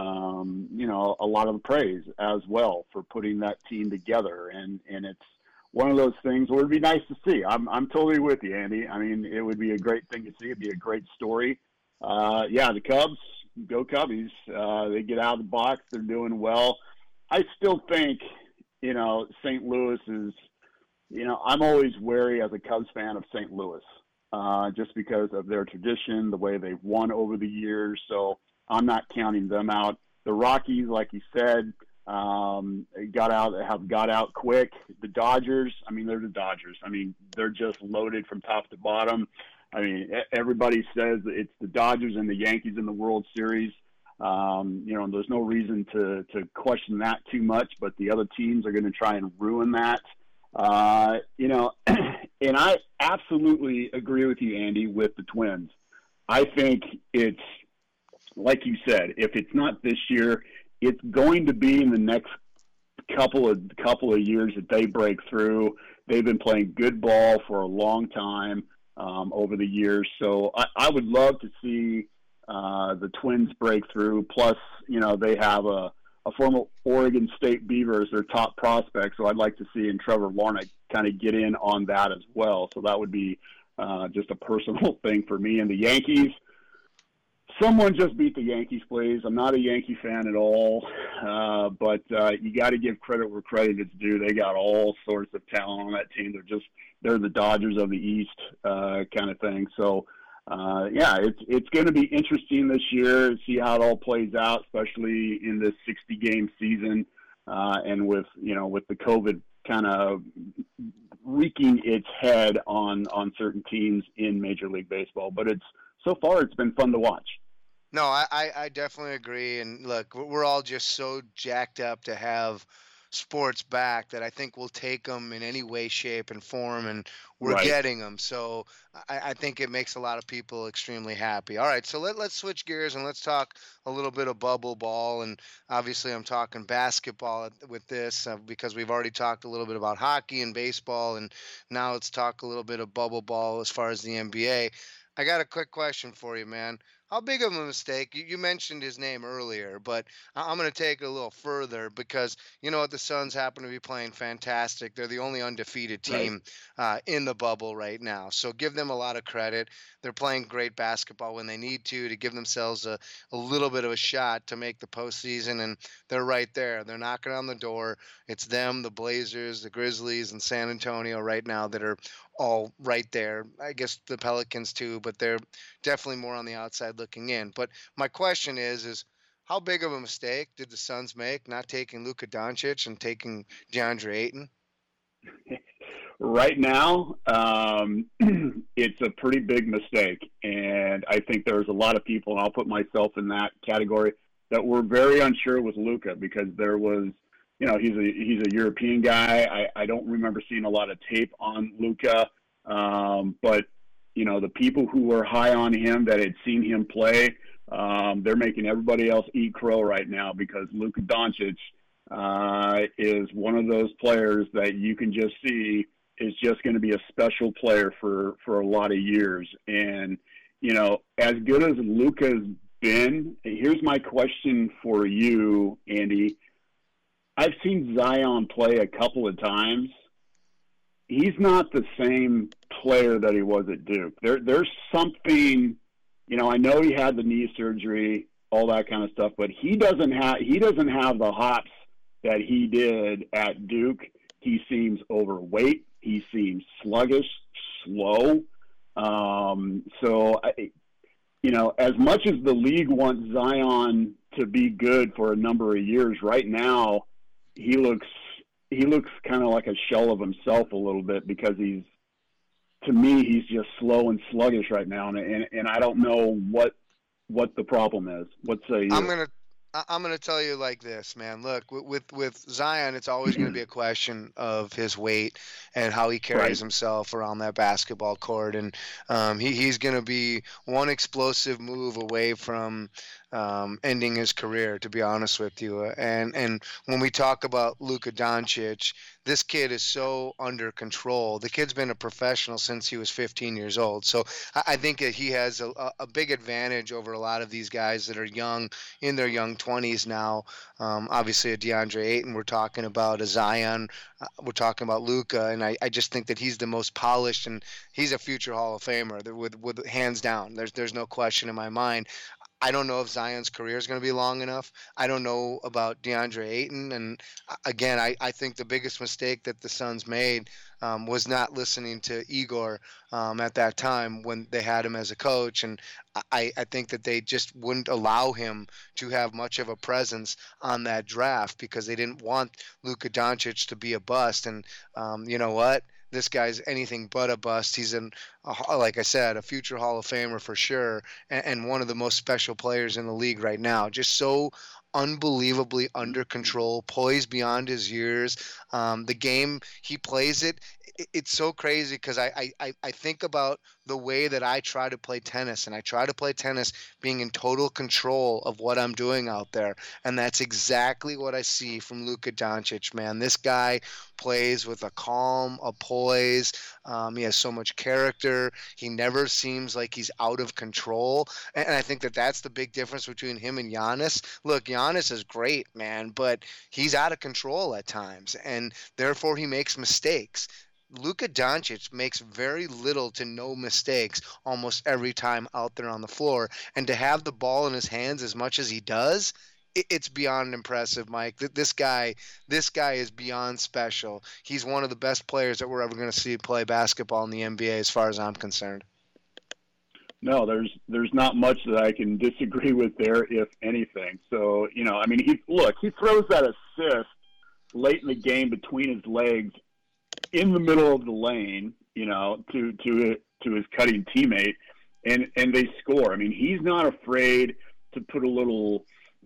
um, you know, a lot of praise as well for putting that team together. And, and it's one of those things where it'd be nice to see. I'm I'm totally with you, Andy. I mean, it would be a great thing to see. It'd be a great story. Uh, yeah, the Cubs, go Cubbies. Uh, they get out of the box. They're doing well. I still think, you know, Saint Louis is, you know, I'm always wary as a Cubs fan of Saint Louis, uh, just because of their tradition, the way they've won over the years. So I'm not counting them out. The Rockies, like you said, um, got out, have got out quick. The Dodgers, I mean, they're the Dodgers. I mean, they're just loaded from top to bottom. I mean, everybody says it's the Dodgers and the Yankees in the World Series. Um, you know, there's no reason to, to question that too much, but the other teams are going to try and ruin that. Uh, you know, and I absolutely agree with you, Andy, with the Twins. I think it's, like you said, if it's not this year, it's going to be in the next couple of couple of years that they break through. They've been playing good ball for a long time um, over the years. So I, I would love to see uh, the Twins break through. Plus, you know, they have a, a former Oregon State Beaver as their top prospect. So I'd like to see and Trevor Larnach kind of get in on that as well. So that would be uh, just a personal thing for me. And the Yankees, someone just beat the Yankees, please. I'm not a Yankee fan at all, uh, but uh, you got to give credit where credit is due. They got all sorts of talent on that team. They're just they're the Dodgers of the East uh, kind of thing. So, uh, yeah, it's it's going to be interesting this year to see how it all plays out, especially in this sixty game season, uh, and with you know with the COVID kind of wreaking its head on on certain teams in Major League Baseball. But it's so far it's been fun to watch. No, I, I definitely agree. And look, we're all just so jacked up to have sports back that I think we'll take them in any way, shape, and form, and we're Right. getting them. So I, I think it makes a lot of people extremely happy. All right, so let, let's switch gears and let's talk a little bit of bubble ball. And obviously I'm talking basketball with this uh, because we've already talked a little bit about hockey and baseball, and now let's talk a little bit of bubble ball as far as the N B A. I got a quick question for you, man. How big of a mistake? You, you mentioned his name earlier, but I- I'm going to take it a little further because you know what? The Suns happen to be playing fantastic. They're the only undefeated team uh, in the bubble right now. So give them a lot of credit. They're playing great basketball when they need to to give themselves a, a little bit of a shot to make the postseason, and they're right there. They're knocking on the door. It's them, the Blazers, the Grizzlies, and San Antonio right now that are all right there. I guess the Pelicans too, but they're definitely more on the outside looking in. But my question is, is how big of a mistake did the Suns make not taking Luka Doncic and taking DeAndre Ayton? Right now, um, it's a pretty big mistake. And I think there's a lot of people, and I'll put myself in that category, that were very unsure with Luka because there was, you know, he's a he's a European guy. I, I don't remember seeing a lot of tape on Luka, um, but you know, the people who were high on him that had seen him play, um, they're making everybody else eat crow right now because Luka Doncic uh, is one of those players that you can just see is just going to be a special player for, for a lot of years. And, you know, as good as Luka's been, here's my question for you, Andy. I've seen Zion play a couple of times. He's not the same player that he was at Duke. There, there's something, you know, I know he had the knee surgery, all that kind of stuff, but he doesn't have, he doesn't have the hops that he did at Duke. He seems overweight. He seems sluggish, slow. Um, so, I, you know, as much as the league wants Zion to be good for a number of years, right now he looks he looks kind of like a shell of himself a little bit because he's, to me, he's just slow and sluggish right now, and and, and I don't know what what the problem is. What say you? I'm gonna I'm gonna tell you like this, man. Look, with with, with Zion, it's always gonna be a question of his weight and how he carries Right. himself around that basketball court, and um, he he's gonna be one explosive move away from um, ending his career, to be honest with you. And and when we talk about Luka Doncic, this kid is so under control. The kid's been a professional since he was fifteen years old. So I, I think that he has a, a big advantage over a lot of these guys that are young, in their young twenties now. Um, obviously, a DeAndre Ayton we're talking about, a Zion, uh, we're talking about Luka, and I, I just think that he's the most polished, and he's a future Hall of Famer with, with hands down. There's there's no question in my mind. I don't know if Zion's career is going to be long enough. I don't know about DeAndre Ayton. And again, I, I think the biggest mistake that the Suns made um, was not listening to Igor um, at that time when they had him as a coach. And I, I think that they just wouldn't allow him to have much of a presence on that draft because they didn't want Luka Doncic to be a bust. And um, you know what? This guy's anything but a bust. He's in, a, like I said, a future Hall of Famer for sure, and, and one of the most special players in the league right now. Just so unbelievably under control, poised beyond his years. Um, the game he plays it, it it's so crazy because I, I I think about the way that I try to play tennis, and I try to play tennis being in total control of what I'm doing out there, and that's exactly what I see from Luka Doncic, man. This guy plays with a calm, a poise. Um, he has so much character. He never seems like he's out of control, and, and I think that that's the big difference between him and Giannis. Look, Giannis is great, man, but he's out of control at times, and therefore he makes mistakes. Luka Doncic makes very little to no mistakes almost every time out there on the floor. And to have the ball in his hands as much as he does, it's beyond impressive, Mike. This guy, this guy is beyond special. He's one of the best players that we're ever going to see play basketball in the N B A as far as I'm concerned. No, there's there's not much that I can disagree with there, if anything. So, you know, I mean, he look, he throws that assist late in the game between his legs in the middle of the lane, you know, to to to his cutting teammate, and and they score. I mean, he's not afraid to put a little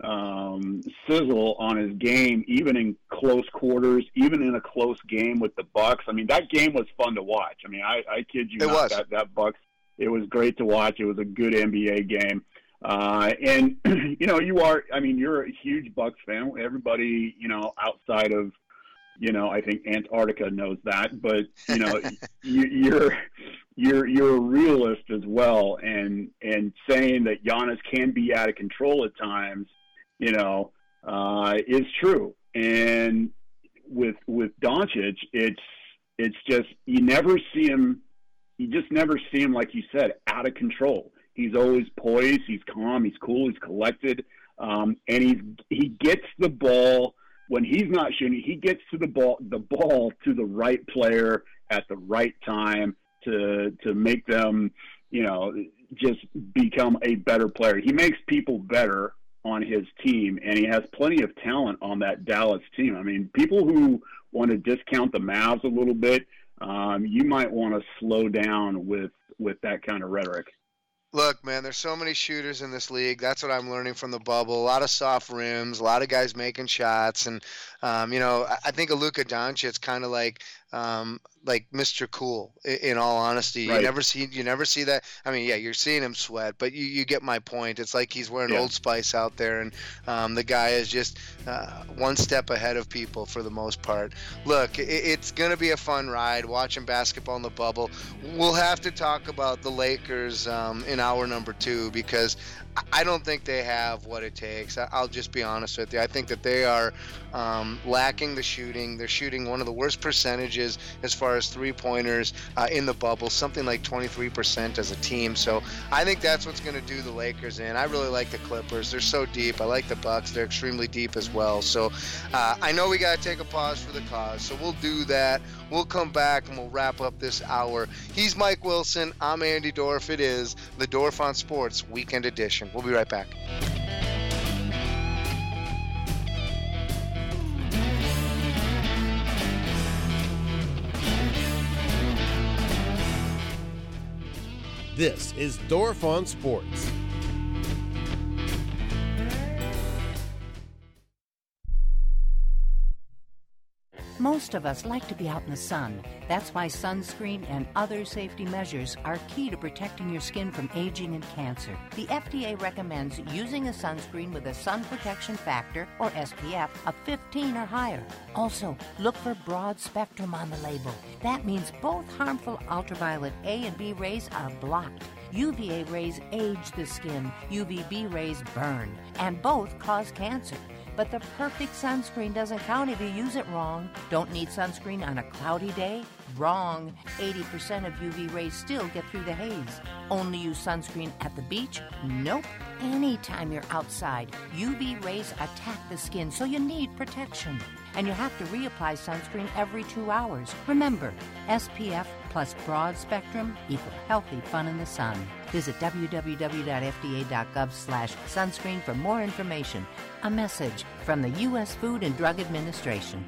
um, sizzle on his game, even in close quarters, even in a close game with the Bucks. I mean, that game was fun to watch. I mean, I, I kid you it not, was. that that Bucks. It was great to watch. It was a good N B A game. Uh, and, you know, you are, I mean, you're a huge Bucks fan. Everybody, you know, outside of, you know, I think Antarctica knows that, but, you know, you, you're, you're, you're a realist as well. And, and saying that Giannis can be out of control at times, you know, uh, is true. And with, with Doncic, it's, it's just, you never see him, you just never see him, like you said, out of control. He's always poised. He's calm. He's cool. He's collected. Um, and he's, he gets the ball when he's not shooting. He gets to the ball, the ball to the right player at the right time to, to make them, you know, just become a better player. He makes people better on his team, and he has plenty of talent on that Dallas team. I mean, people who want to discount the Mavs a little bit, um, you might want to slow down with, with that kind of rhetoric. Look, man, there's so many shooters in this league. That's what I'm learning from the bubble. A lot of soft rims, a lot of guys making shots. And, um, you know, I think of Luka Doncic kind of like um, like Mister Cool, in all honesty. Right. You never see you never see that. I mean, yeah, you're seeing him sweat, but you, you get my point. It's like he's wearing Yeah. Old Spice out there, and um, the guy is just uh, one step ahead of people for the most part. Look, it, it's going to be a fun ride watching basketball in the bubble. We'll have to talk about the Lakers um, in hour number two because I don't think they have what it takes. I'll just be honest with you. I think that they are um, lacking the shooting. They're shooting one of the worst percentages as far as three-pointers uh, in the bubble, something like twenty-three percent as a team. So I think that's what's going to do the Lakers in. I really like the Clippers. They're so deep. I like the Bucks. They're extremely deep as well. So uh, I know we got to take a pause for the cause. So we'll do that. We'll come back and we'll wrap up this hour. He's Mike Wilson. I'm Andy Dorff. It is the Dorff on Sports Weekend Edition. We'll be right back. This is Dorff on Sports. Most of us like to be out in the sun. That's why sunscreen and other safety measures are key to protecting your skin from aging and cancer. The F D A recommends using a sunscreen with a sun protection factor, or S P F, of fifteen or higher. Also, look for broad spectrum on the label. That means both harmful ultraviolet A and B rays are blocked. U V A rays age the skin, U V B rays burn, and both cause cancer. But the perfect sunscreen doesn't count if you use it wrong. Don't need sunscreen on a cloudy day? Wrong. eighty percent of U V rays still get through the haze. Only use sunscreen at the beach? Nope. Anytime you're outside, U V rays attack the skin, so you need protection. And you have to reapply sunscreen every two hours. Remember, S P F plus broad spectrum equal healthy fun in the sun. Visit w w w dot f d a dot gov slash sunscreen for more information. A message from the U S Food and Drug Administration.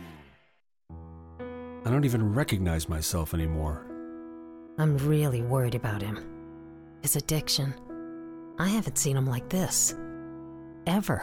I don't even recognize myself anymore. I'm really worried about him. His addiction. I haven't seen him like this. Ever.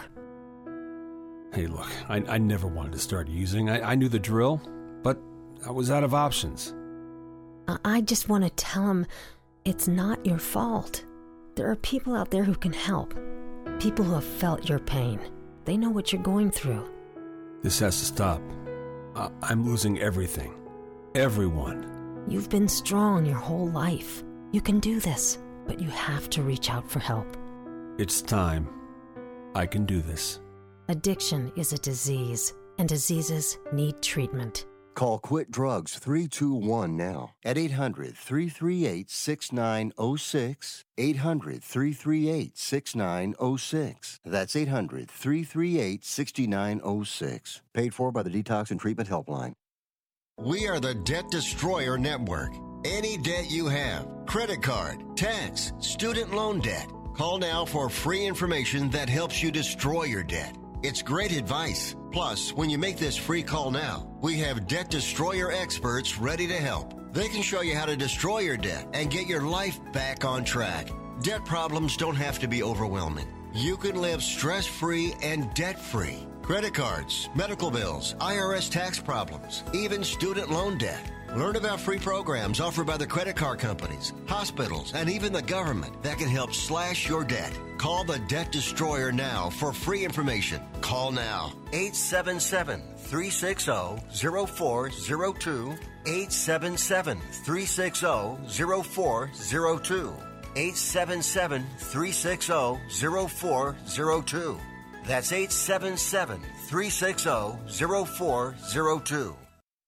Hey, look, I, I never wanted to start using. I, I knew the drill, but I was out of options. I, I just want to tell him it's not your fault. There are people out there who can help. People who have felt your pain. They know what you're going through. This has to stop. I, I'm losing everything. Everyone. You've been strong your whole life. You can do this, but you have to reach out for help. It's time. I can do this. Addiction is a disease, and diseases need treatment. Call Quit Drugs three two one now at eight hundred, three three eight, six nine zero six, eight hundred, three three eight, six nine zero six. That's eight hundred, three three eight, six nine zero six. Paid for by the Detox and Treatment Helpline. We are the Debt Destroyer Network. Any debt you have, credit card, tax, student loan debt, call now for free information that helps you destroy your debt. It's great advice. Plus, when you make this free call now, we have Debt Destroyer experts ready to help. They can show you how to destroy your debt and get your life back on track. Debt problems don't have to be overwhelming. You can live stress-free and debt-free. Credit cards, medical bills, I R S tax problems, even student loan debt. Learn about free programs offered by the credit card companies, hospitals, and even the government that can help slash your debt. Call the Debt Destroyer now for free information. Call now. eight seven seven, three six zero, zero four zero two. eight seven seven, three six zero, zero four zero two. eight seven seven, three six zero, zero four zero two. That's eight seven seven, three six zero, zero four zero two.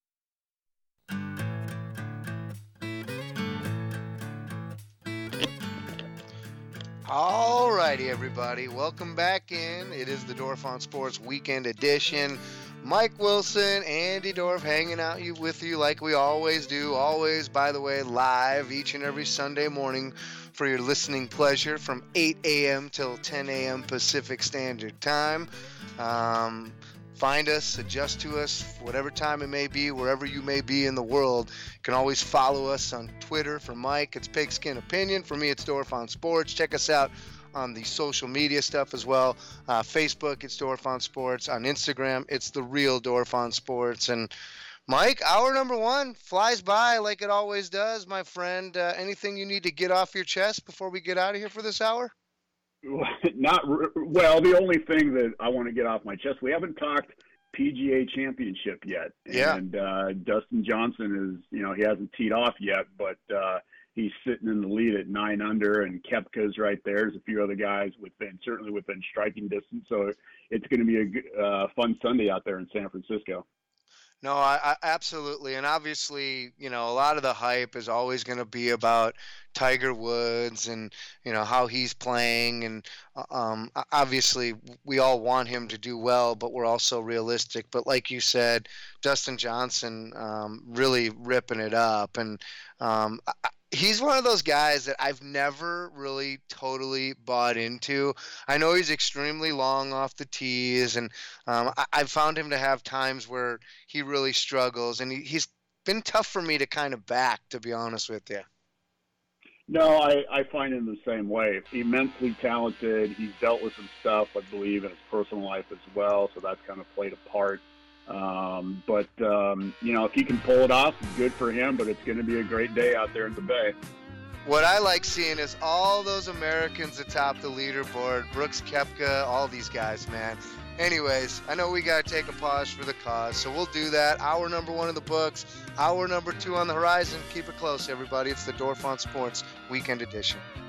All righty, everybody. Welcome back in. It is the Dorf on Sports Weekend Edition. Mike Wilson, Andy Dorf hanging out you with you like we always do. Always, by the way, live each and every Sunday morning for your listening pleasure from eight a.m. till ten a.m. Pacific Standard Time. Um, find us, adjust to us, whatever time it may be, wherever you may be in the world. You can always follow us on Twitter. For Mike, it's Pigskin Opinion. For me, it's Dorf on Sports. Check us out on the social media stuff as well. Uh, Facebook, it's Dorf on Sports. On Instagram, it's The Real Dorf on Sports. And Mike, hour number one flies by like it always does, my friend. Uh, anything you need to get off your chest before we get out of here for this hour? Not well. The only thing that I want to get off my chest, we haven't talked P G A Championship yet. Yeah. And uh, Dustin Johnson is, you know, he hasn't teed off yet, but uh, he's sitting in the lead at nine under, and Koepka's right there. There's a few other guys within, certainly within striking distance. So it's going to be a uh, fun Sunday out there in San Francisco. No, I, I absolutely. And obviously, you know, a lot of the hype is always going to be about Tiger Woods and, you know, how he's playing. And um, obviously, we all want him to do well, but we're also realistic. But like you said, Dustin Johnson um, really ripping it up. And um, I, he's one of those guys that I've never really totally bought into. I know he's extremely long off the tees, and um, I, I've found him to have times where he really struggles, and he, he's been tough for me to kind of back, to be honest with you. No, I, I find him the same way. Immensely talented. He's dealt with some stuff, I believe, in his personal life as well, so that's kind of played a part. Um, but, um, you know, if he can pull it off, good for him, but it's going to be a great day out there in the Bay. What I like seeing is all those Americans atop the leaderboard, Brooks Koepka, all these guys, man. Anyways, I know we got to take a pause for the cause, so we'll do that. Hour number one in the books, hour number two on the horizon. Keep it close, everybody. It's the Dorf on Sports Weekend Edition.